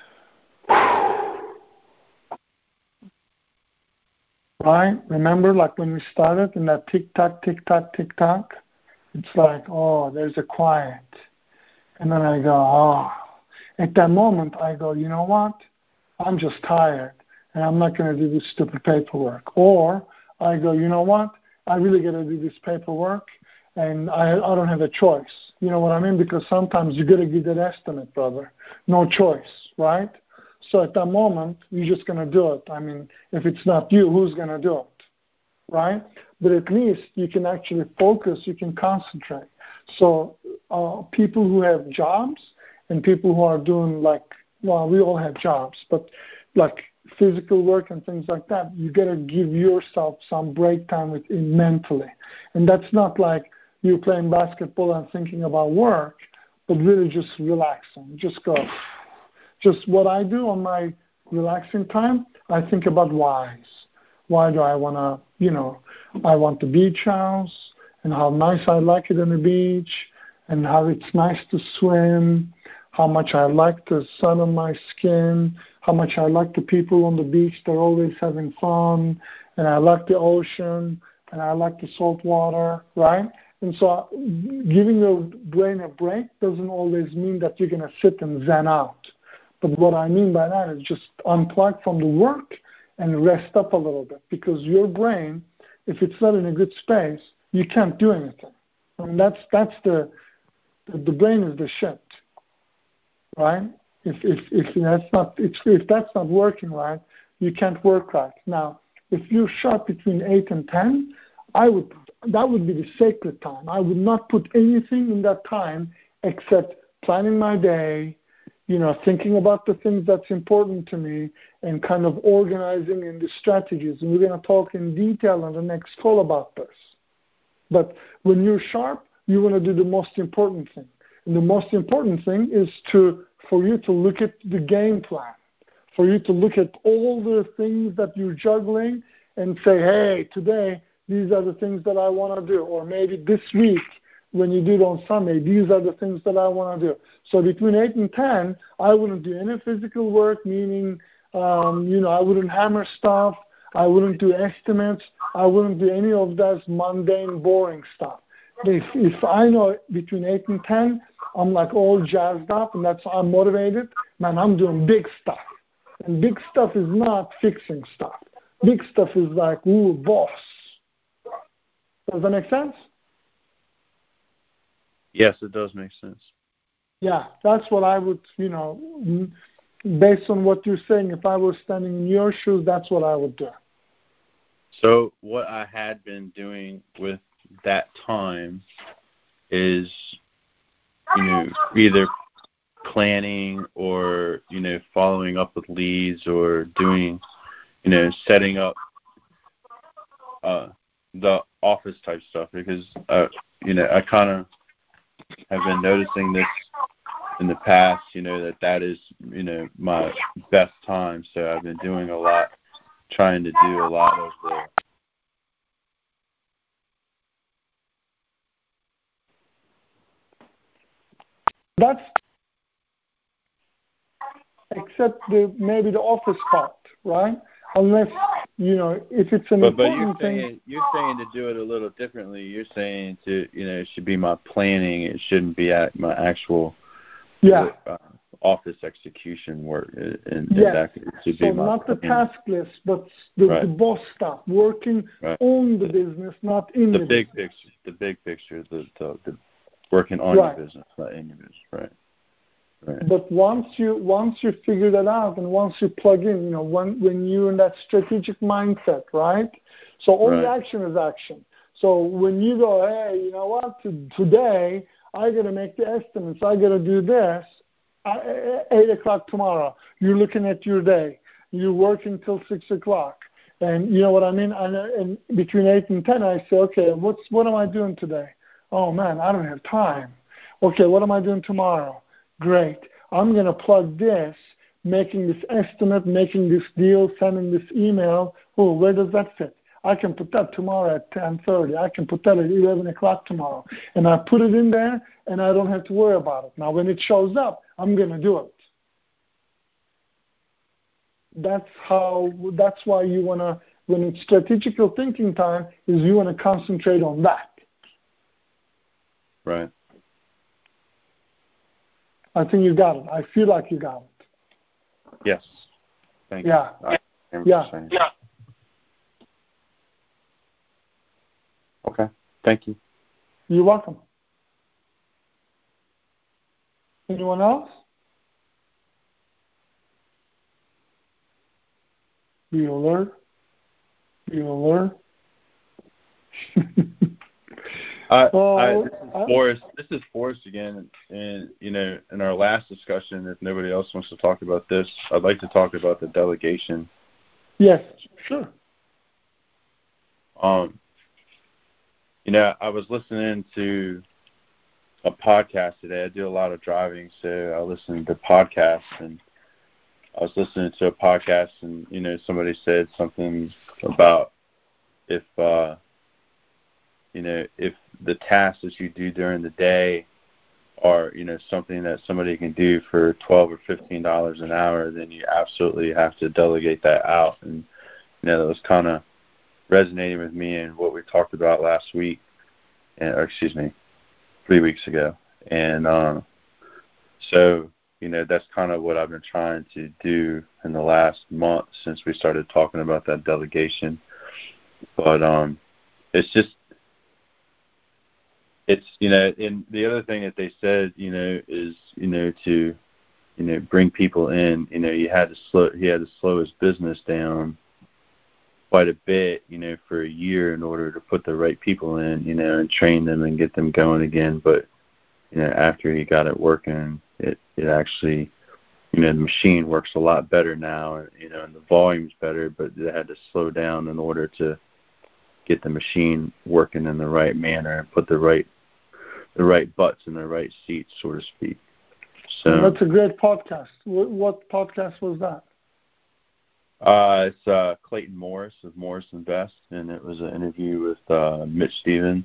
right? Remember, like when we started in that tick-tock, tick-tock, tick-tock? It's like, oh, there's a quiet. And then I go, oh. At that moment, I go, you know what? I'm just tired, and I'm not going to do this stupid paperwork. Or I go, you know what? I really got to do this paperwork, and I, I don't have a choice. You know what I mean? Because sometimes you got to give that estimate, brother. No choice, right? So at that moment, you're just going to do it. I mean, if it's not you, who's going to do it, right? But at least you can actually focus, you can concentrate. So uh, people who have jobs and people who are doing like, well, we all have jobs, but like physical work and things like that, you got to give yourself some break time with it mentally. And that's not like you playing basketball and thinking about work, but really just relaxing. Just go. Just what I do on my relaxing time, I think about whys. Why do I want to, you know, I want the beach house, and how nice I like it on the beach, and how it's nice to swim, how much I like the sun on my skin, how much I like the people on the beach. They're always having fun, and I like the ocean, and I like the salt water, right? And so giving your brain a break doesn't always mean that you're going to sit and zen out. But what I mean by that is just unplug from the work and rest up a little bit, because your brain, if it's not in a good space, you can't do anything. I mean, that's that's the the brain is the shit, right? If if if that's not if, if that's not working right, you can't work right. Now, if you're sharp between eight and ten, I would that would be the sacred time. I would not put anything in that time except planning my day, you know, thinking about the things that's important to me, and kind of organizing in the strategies. And we're going to talk in detail on the next call about this. But when you're sharp, you want to do the most important thing. And the most important thing is to for you to look at the game plan, for you to look at all the things that you're juggling and say, hey, today, these are the things that I want to do. Or maybe this week, when you do it on Sunday, these are the things that I want to do. So between eight and ten, I wouldn't do any physical work, meaning, um, you know, I wouldn't hammer stuff. I wouldn't do estimates. I wouldn't do any of that mundane, boring stuff. If, if I know between eight and ten, I'm like all jazzed up, and that's I'm motivated, man, I'm doing big stuff. And big stuff is not fixing stuff. Big stuff is like, ooh, boss. Does that make sense? Yes, it does make sense. Yeah, that's what I would, you know, based on what you're saying, if I was standing in your shoes, that's what I would do. So what I had been doing with that time is, you know, either planning or, you know, following up with leads, or doing, you know, setting up uh, the office type stuff, because, uh, you know, I kind of have been noticing this in the past, you know, that that is, you know, my best time. So I've been doing a lot, trying to do a lot of the That's except the maybe the office part, right? Unless, you know, if it's an but, but important you're saying, thing. You're saying to do it a little differently. You're saying to, you know, it should be my planning. It shouldn't be at my actual yeah. uh, office execution work. And, yes. and that should so be my not plan. the task list, but the, right. the boss stuff, working right. on the business, not in the, the big business. picture. The big picture, the, the, the working on right. your business, not in your business. Right. Right. But once you once you figure that out and once you plug in, you know, when when you're in that strategic mindset, right? So all Right. the action is action. So when you go, hey, you know what? Today I got to make the estimates. I got to do this. Eight o'clock tomorrow. You're looking at your day. You're working till six o'clock. And you know what I mean? And, and between eight and ten, I say, okay, what's what am I doing today? Oh man, I don't have time. Okay, what am I doing tomorrow? Great. I'm going to plug this, making this estimate, making this deal, sending this email. Oh, where does that fit? I can put that tomorrow at ten thirty. I can put that at eleven o'clock tomorrow. And I put it in there, and I don't have to worry about it. Now, when it shows up, I'm going to do it. That's how. That's why you want to, when it's strategical thinking time, is you want to concentrate on that. Right. I think you got it. I feel like you got it. Yes. Thank yeah. you. I Yeah. Yeah. Okay. Thank you. You're welcome. Anyone else? Bueller? Bueller? I, oh, I, this is I, Forrest. This is Forrest again, and you know, in our last discussion, if nobody else wants to talk about this, I'd like to talk about the delegation. Yes, sure. Um, you know, I was listening to a podcast today. I do a lot of driving, so I listen to podcasts, and I was listening to a podcast, and you know, somebody said something about if uh, you know, if the tasks that you do during the day are, you know, something that somebody can do for twelve or fifteen dollars an hour, then you absolutely have to delegate that out. And you know, that was kind of resonating with me and what we talked about last week, and, or excuse me, three weeks ago. And um, so, you know, that's kind of what I've been trying to do in the last month since we started talking about that delegation. But um, it's just, it's, you know, and the other thing that they said, you know, is, you know, to, you know, bring people in, you know, you had to slow, he had to slow his business down quite a bit, you know, for a year in order to put the right people in, you know, and train them and get them going again. But, you know, after he got it working, it, it actually, you know, the machine works a lot better now, you know, and the volume's better, but it had to slow down in order to get the machine working in the right manner and put the right, the right butts in the right seats, so to speak. So and that's a great podcast. What, what podcast was that? Uh, it's uh, Clayton Morris of Morris Invest, and it was an interview with uh, Mitch Stevens.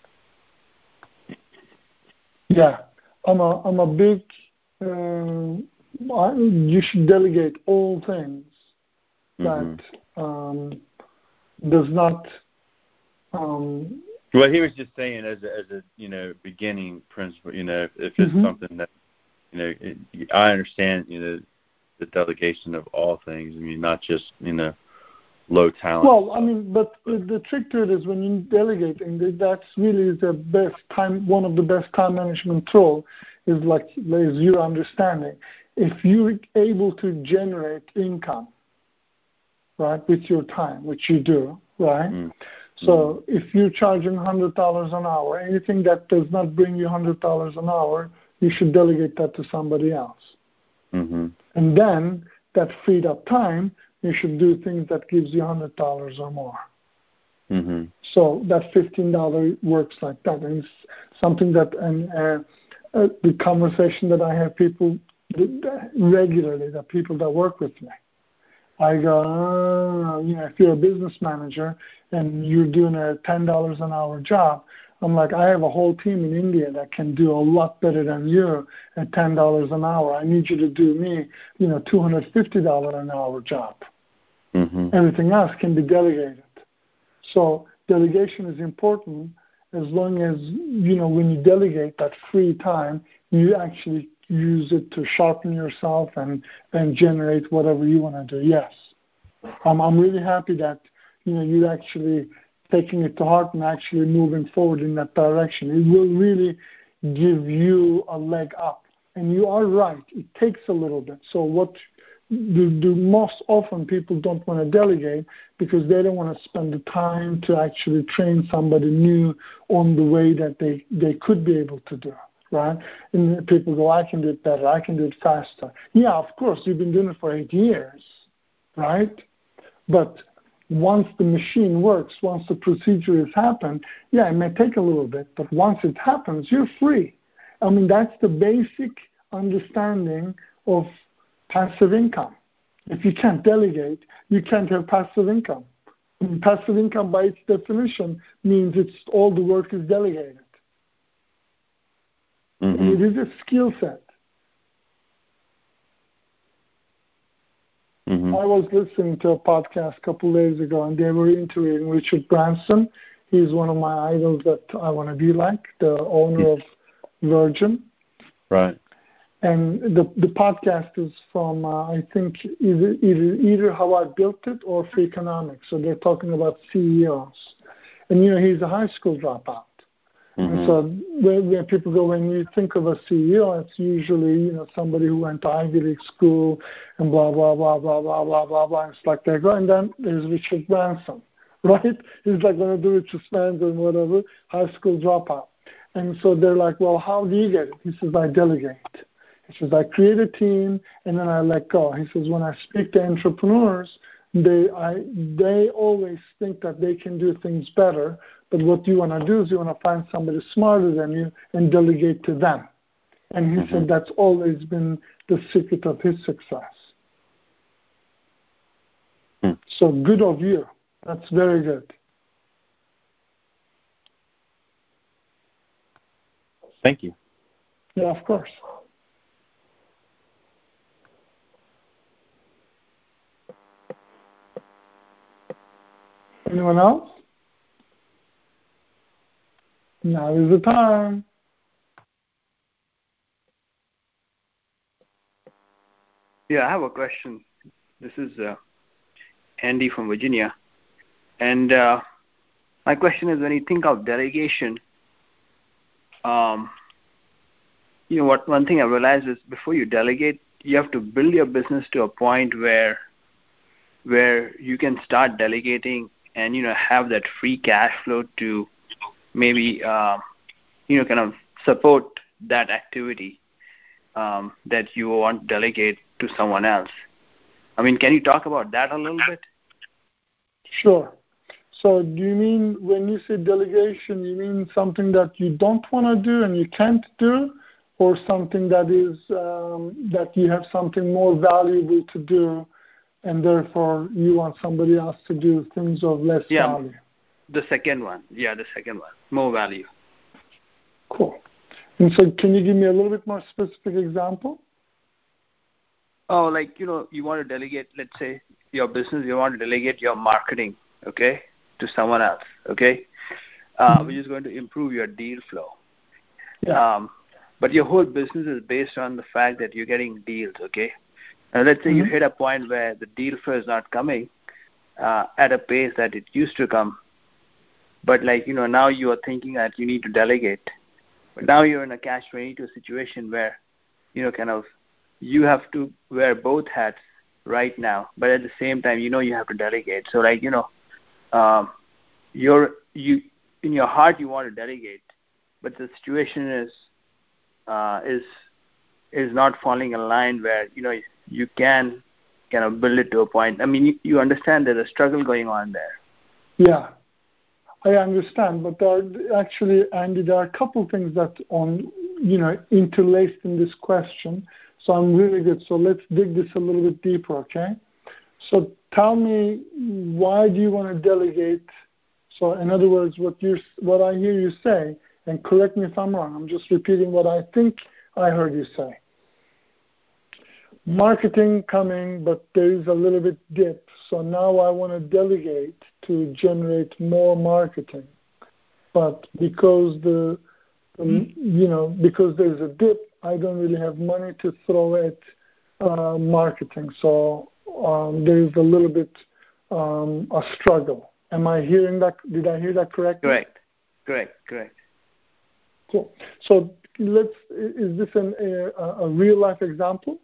Yeah, I'm a I'm a big. Uh, I, you should delegate all things that Mm-hmm. um, does not. Um, well, he was just saying as a, as a you know beginning principle. You know, if, if it's mm-hmm. something that you know, it, I understand. You know. The delegation of all things. I mean, not just, you know, low talent. Well, I mean, but the, the trick to it is when you delegate, and that's really the best time, one of the best time management tools is like, is your understanding. If you're able to generate income, right, with your time, which you do, right? Mm-hmm. So if you're charging one hundred dollars an hour, anything that does not bring you one hundred dollars an hour, you should delegate that to somebody else. Mm-hmm. And then that freed up time, you should do things that gives you one hundred dollars or more. Mm-hmm. So that fifteen dollars works like that. And it's something that, and uh, uh, the conversation that I have people regularly, the people that work with me, I go, oh, you know, if you're a business manager and you're doing a ten dollars an hour job, I'm like, I have a whole team in India that can do a lot better than you at ten dollars an hour. I need you to do me, you know, two hundred fifty dollars an hour job. Mm-hmm. Everything else can be delegated. So delegation is important as long as, you know, when you delegate that free time, you actually use it to sharpen yourself and, and generate whatever you want to do. Yes. Um, I'm really happy that, you know, you actually taking it to heart and actually moving forward in that direction. It will really give you a leg up And you are right, it takes a little bit. So what do, do most often people don't want to delegate because they don't want to spend the time to actually train somebody new on the way that they, they could be able to do it, right? And people go, I can do it better, I can do it faster. Yeah, of course, you've been doing it for eight years, right? But once the machine works, once the procedure has happened, yeah, it may take a little bit, but once it happens, you're free. I mean, that's the basic understanding of passive income. If you can't delegate, you can't have passive income. And passive income, by its definition, means it's all the work is delegated. Mm-hmm. And it is a skill set. Mm-hmm. I was listening to a podcast a couple of days ago, and they were interviewing Richard Branson. He's one of my idols that I want to be like, the owner of Virgin. Right. And the the podcast is from, uh, I think, either, either either How I Built It or Freakonomics. So they're talking about C E Os. And, you know, he's a high school dropout. Mm-hmm. And so when, when people go, when you think of a C E O, it's usually, you know, somebody who went to Ivy League school and blah, blah, blah, blah, blah, blah, blah, blah. And it's like they go. And then there's Richard Branson, right? He's like going to do Richard Branson and whatever, high school dropout. And so they're like, well, how do you get it? He says, I delegate. He says, I create a team, and then I let go. He says, when I speak to entrepreneurs, they I, they always think that they can do things better, but what you want to do is you want to find somebody smarter than you and delegate to them. And he mm-hmm. said that's always been the secret of his success. Mm. So good of you. That's very good. Thank you. Yeah, of course. Anyone else? Now is the time. Yeah, I have a question. This is uh, Andy from Virginia. And uh, my question is, when you think of delegation, um, you know, what one thing I realized is before you delegate, you have to build your business to a point where where you can start delegating and, you know, have that free cash flow to maybe, uh, you know, kind of support that activity um, that you want to delegate to someone else. I mean, can you talk about that a little bit? Sure. So do you mean, when you say delegation, you mean something that you don't want to do and you can't do, or something that is um, that you have something more valuable to do and therefore you want somebody else to do things of less yeah, value? The second one. Yeah, the second one. More value. Cool. And so can you give me a little bit more specific example? Oh, like, you know, you want to delegate, let's say, your business, you want to delegate your marketing, okay, to someone else, okay, uh, mm-hmm. which is going to improve your deal flow. Yeah. Um, but your whole business is based on the fact that you're getting deals, okay? And let's say mm-hmm. you hit a point where the deal flow is not coming uh, at a pace that it used to come. But, like, you know, now you are thinking that you need to delegate. But now you're in a catch twenty-two situation where, you know, kind of you have to wear both hats right now. But at the same time, you know, you have to delegate. So, like, you know, um, you're, you in your heart you want to delegate, but the situation is uh, is is not falling in line where, you know, you can kind of build it to a point. I mean, you, you understand there's a struggle going on there. Yeah, I understand. But there are actually, Andy, there are a couple of things that on, you know, interlaced in this question. So I'm really good. So let's dig this a little bit deeper, okay? So tell me, why do you want to delegate? So in other words, what you what I hear you say, and correct me if I'm wrong, I'm just repeating what I think I heard you say. Marketing coming, but there is a little bit dip. So now I want to delegate to generate more marketing. But because the, um, you know, because there's a dip, I don't really have money to throw at uh, marketing. So um, there is a little bit um, a struggle. Am I hearing that? Did I hear that correctly? Correct. Correct. Correct. Cool. So let's, is this an, a, a real life example?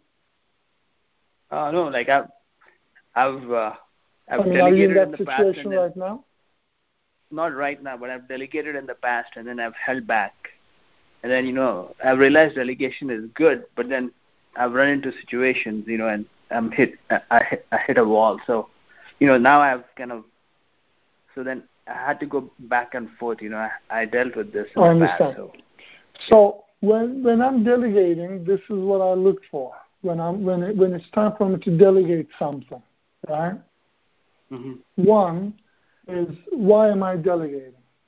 Uh, no, like I've, I've, uh, I've I mean, delegated are you in that in the past. situation right now? Not right now, but I've delegated in the past, and then I've held back. And then, you know, I've realized delegation is good, but then I've run into situations, you know, and I'm hit, I hit, I hit a wall. So, you know, now I've kind of, so then I had to go back and forth, you know, I, I dealt with this in I the understand. past. So, so when when I'm delegating, this is what I look for. When I'm when it, when it's time for me to delegate something, right? mm-hmm. One is, why am I delegating?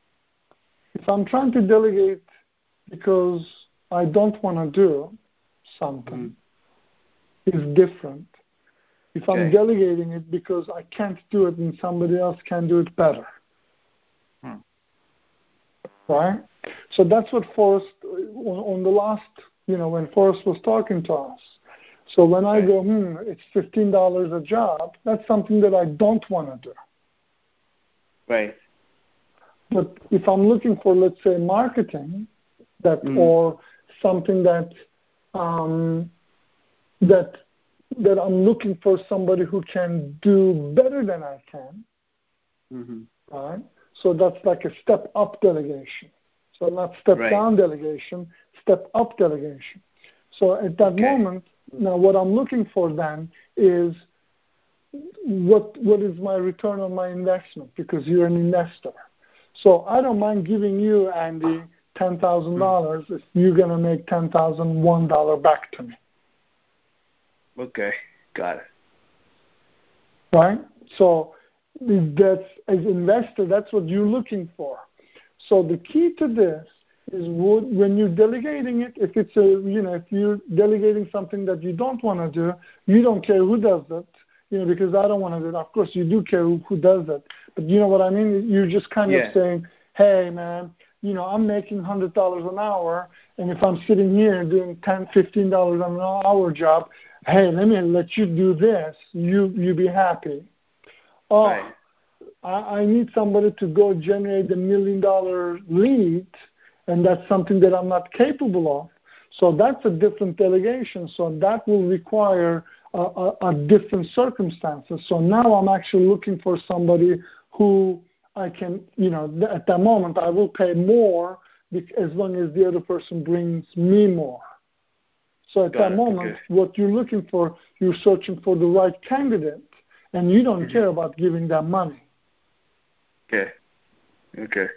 If I'm trying to delegate because I don't want to do something, mm-hmm. is different. If I'm okay. delegating it because I can't do it and somebody else can do it better. Hmm. Right? So that's what Forrest, on the last, you know, when Forrest was talking to us. So when okay. I go, hmm, it's fifteen dollars a job, that's something that I don't want to do. Right. But if I'm looking for, let's say, marketing, that mm. or something that um, that that I'm looking for somebody who can do better than I can, mm-hmm. right? So that's like a step up delegation. So not step right. down delegation, step up delegation. So at that okay. moment, now what I'm looking for then is what what is my return on my investment, because you're an investor. So I don't mind giving you, Andy, ten thousand dollars mm. if you're going to make ten thousand one dollar back to me. Okay, got it. Right? So that's, as investor, that's what you're looking for. So the key to this is when you're delegating it, if it's a, you know, if you're delegating something that you don't want to do, you don't care who does it, you know, because I don't want to do it. Of course, you do care who, who does it. But you know what I mean? You're just kind yeah. of saying, hey, man, you know, I'm making one hundred dollars an hour, and if I'm sitting here doing ten dollars, fifteen dollars an hour job, hey, let me let you do this. You you be happy. Oh, right. I, I need somebody to go generate a million dollar lead, and that's something that I'm not capable of. So that's a different delegation. So that will require a, a, a different circumstances. So now I'm actually looking for somebody who I can, you know, at that moment I will pay more as long as the other person brings me more. So at Got that it. moment, okay. what you're looking for, you're searching for the right candidate, and you don't mm-hmm. care about giving them money. Okay. Okay.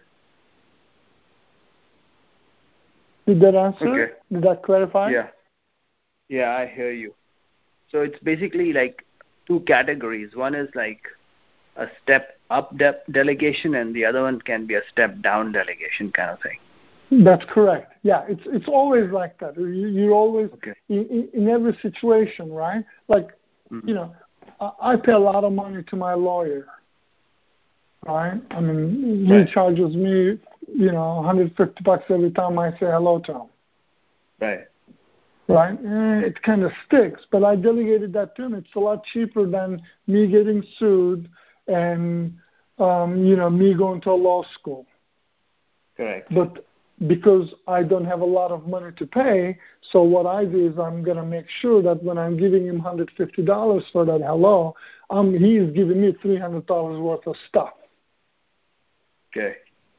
Did that answer? Okay. Did that clarify? Yeah. Yeah, I hear you. So it's basically like two categories. One is like a step up de- delegation, and the other one can be a step down delegation kind of thing. That's correct. Yeah, it's it's always like that. You, you're always okay. in, in every situation, right? Like, mm-hmm. you know, I, I pay a lot of money to my lawyer, right? I mean, he right. charges me, you know, one hundred fifty bucks every time I say hello to him. Right. Right? Eh, it kind of sticks, but I delegated that to him. It's a lot cheaper than me getting sued and, um, you know, me going to a law school. Correct. But because I don't have a lot of money to pay, so what I do is I'm going to make sure that when I'm giving him one hundred fifty dollars for that hello, um, he is giving me three hundred dollars worth of stuff. Okay.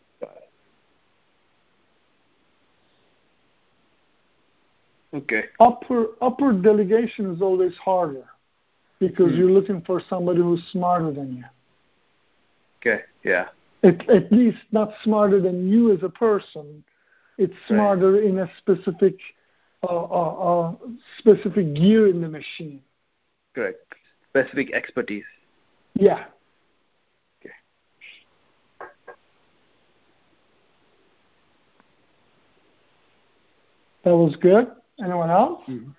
Okay. Upper upper delegation is always harder because hmm. you're looking for somebody who's smarter than you. Okay. Yeah. At, at least not smarter than you as a person. It's smarter right. in a specific uh, uh, uh, specific gear in the machine. Correct. Specific expertise. Yeah. Okay. That was good. Anyone else? Mm-hmm.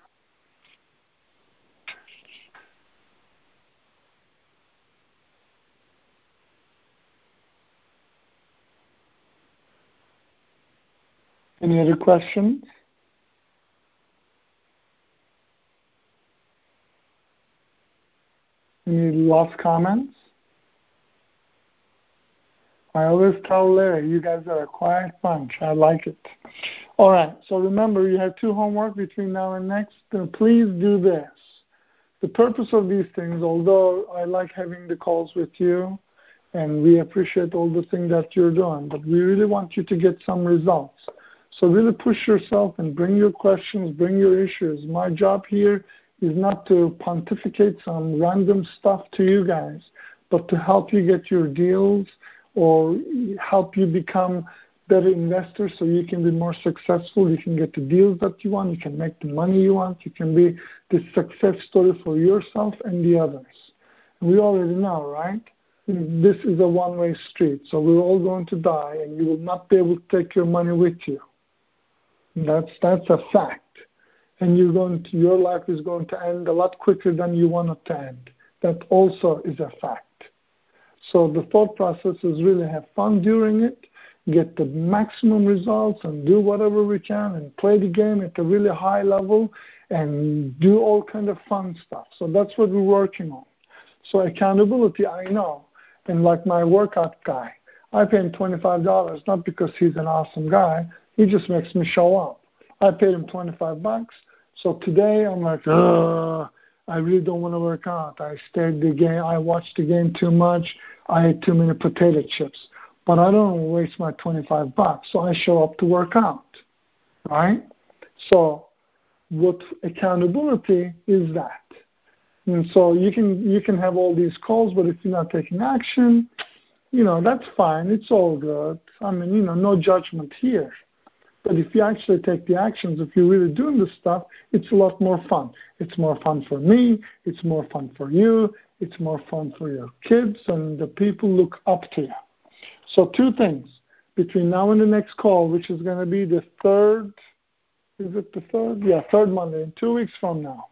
Any other questions? Any last comments? I always tell Larry, you guys are a quiet bunch. I like it. All right. So remember, you have two homework between now and next. Then please do this. The purpose of these things, although I like having the calls with you, and we appreciate all the things that you're doing, but we really want you to get some results. So really push yourself and bring your questions, bring your issues. My job here is not to pontificate some random stuff to you guys, but to help you get your deals or help you become better investors so you can be more successful. You can get the deals that you want. You can make the money you want. You can be the success story for yourself and the others. And we already know, right? This is a one-way street. So we're all going to die, and you will not be able to take your money with you. That's that's a fact. And you're going to, your life is going to end a lot quicker than you want it to end. That also is a fact. So the thought process is really have fun during it, get the maximum results, and do whatever we can, and play the game at a really high level, and do all kind of fun stuff. So that's what we're working on. So accountability, I know. And like my workout guy, I pay him twenty-five dollars, not because he's an awesome guy. He just makes me show up. I paid him twenty-five bucks. So today I'm like, ugh, I really don't want to work out. I stayed the game. I watched the game too much. I ate too many potato chips. But I don't waste my twenty-five bucks. So I show up to work out, right? So what accountability is that? And so you can you can have all these calls, but if you're not taking action, you know, that's fine. It's all good. I mean, you know, no judgment here. But if you actually take the actions, if you're really doing this stuff, it's a lot more fun. It's more fun for me. It's more fun for you. It's more fun for your kids, and the people look up to you. So two things. Between now and the next call, which is going to be the third, is it the third? Yeah, third Monday, in two weeks from now.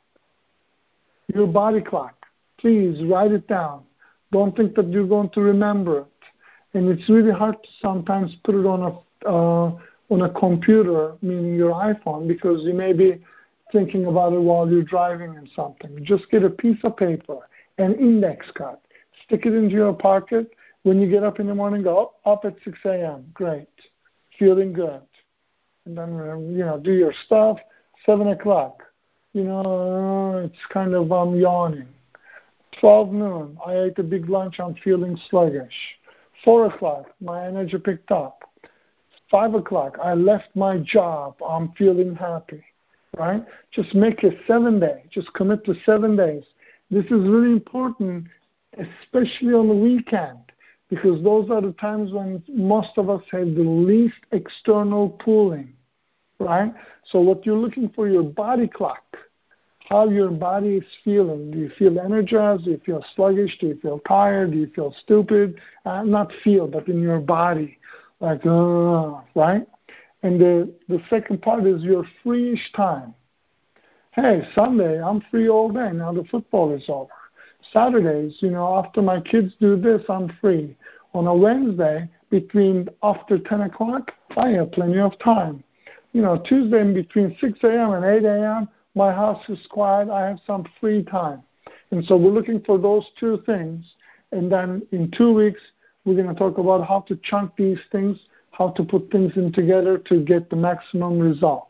Your body clock. Please write it down. Don't think that you're going to remember it. And it's really hard to sometimes put it on a uh, on a computer, meaning your iPhone, because you may be thinking about it while you're driving and something. Just get a piece of paper, an index card, stick it into your pocket. When you get up in the morning, go up, up at six a.m. Great. Feeling good. And then, you know, do your stuff. seven o'clock. You know, it's kind of, I'm yawning. twelve noon, I ate a big lunch, I'm feeling sluggish. four o'clock, my energy picked up. five o'clock, I left my job, I'm feeling happy, right? Just make it seven days. Just commit to seven days. This is really important, especially on the weekend, because those are the times when most of us have the least external pulling, right? So what you're looking for, your body clock, how your body is feeling. Do you feel energized? Do you feel sluggish? Do you feel tired? Do you feel stupid? Uh, not feel, but in your body, like, uh, right? And the, the second part is your free-ish time. Hey, Sunday, I'm free all day. Now the football is over. Saturdays, you know, after my kids do this, I'm free. On a Wednesday, between after ten o'clock, I have plenty of time. You know, Tuesday in between six a.m. and eight a.m., my house is quiet. I have some free time. And so we're looking for those two things. And then in two weeks, we're going to talk about how to chunk these things, how to put things in together to get the maximum result.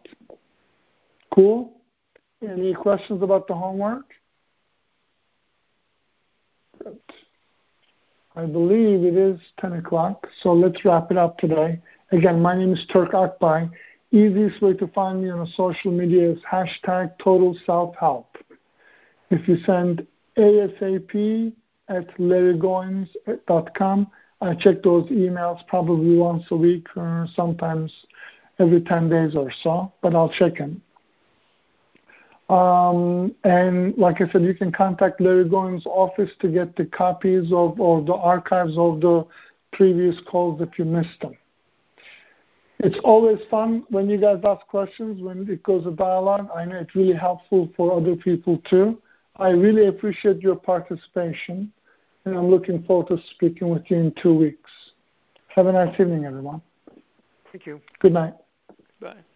Cool? Any questions about the homework? Good. I believe it is ten o'clock, so let's wrap it up today. Again, my name is Turk Akbay. Easiest way to find me on social media is hashtag Total Self Help. If you send ASAP at larry goins dot com, I check those emails probably once a week or sometimes every ten days or so, but I'll check them. Um, and like I said, you can contact Larry Goins' office to get the copies of or the archives of the previous calls if you missed them. It's always fun when you guys ask questions, when it goes a dialogue. I know it's really helpful for other people too. I really appreciate your participation, and I'm looking forward to speaking with you in two weeks. Have a nice evening, everyone. Thank you. Good night. Bye.